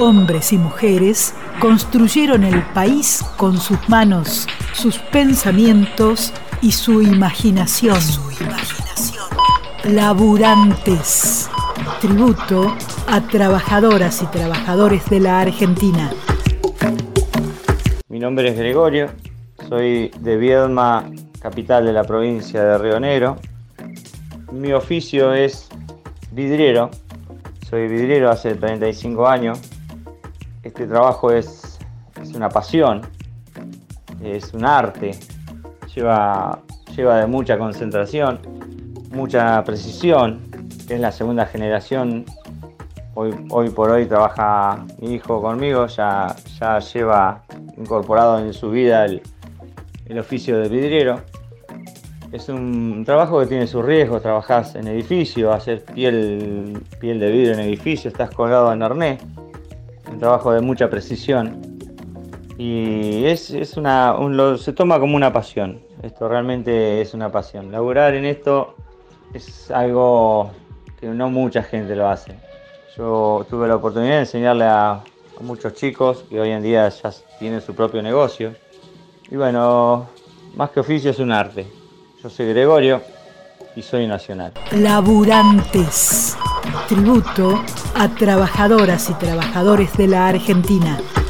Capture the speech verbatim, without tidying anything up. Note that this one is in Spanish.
Hombres y mujeres construyeron el país con sus manos, sus pensamientos y su imaginación. Y su imaginación. Laburantes. Tributo a trabajadoras y trabajadores de la Argentina. Mi nombre es Gregorio, soy de Viedma, capital de la provincia de Río Negro. Mi oficio es vidriero, soy vidriero hace treinta y cinco años. Este trabajo es, es una pasión, es un arte, lleva, lleva de mucha concentración, mucha precisión. Es la segunda generación, hoy, hoy por hoy trabaja mi hijo conmigo, ya, ya lleva incorporado en su vida el, el oficio de vidriero. Es un trabajo que tiene sus riesgos, trabajás en edificio, hacer piel, piel de vidrio en edificio, estás colgado en arnés, un trabajo de mucha precisión y es, es una, un, lo, se toma como una pasión. Esto realmente es una pasión. Laburar en esto es algo que no mucha gente lo hace. Yo tuve la oportunidad de enseñarle a, a muchos chicos que hoy en día ya tienen su propio negocio. Y bueno, más que oficio es un arte. Yo soy Gregorio y soy nacional. Laburantes. Tributo a trabajadoras y trabajadores de la Argentina.